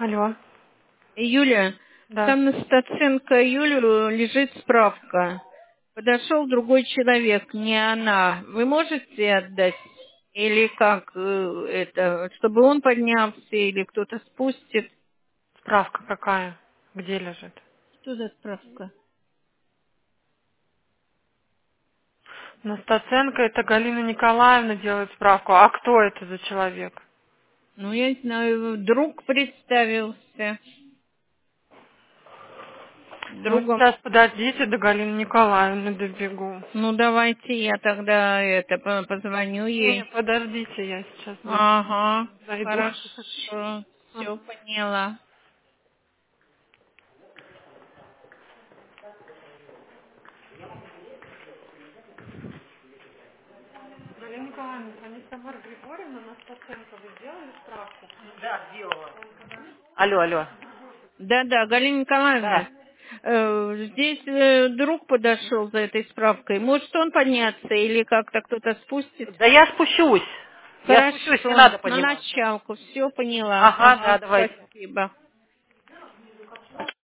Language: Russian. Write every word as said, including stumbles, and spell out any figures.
Алло. Юля, Да. там на Стаценко Юлю лежит справка. Подошел другой человек, не она. Вы можете отдать? Или как э, это, чтобы он поднялся, или кто-то спустит? Справка какая? Где лежит? Что за справка? На Стаценко это Галина Николаевна делает справку. А кто это за человек? Ну, я не знаю, друг представился. Ну, Другом. сейчас подождите, до Галины Николаевны добегу. Ну, давайте я тогда это по- позвоню Не, ей. подождите, я сейчас за- Ага, зайду. хорошо, все поняла. Галина Николаевна, звонит Тамара Григорьевна, на Стаценко вы сделали справку? Алло, алло. Да-да, Галина Николаевна, Да. э, здесь э, друг подошел за этой справкой. Может он подняться или как-то кто-то спустит? Да я спущусь. Я спущусь, не Хорошо, надо на подниматься. началку, все поняла. Ага, да, Ага, давайте. спасибо.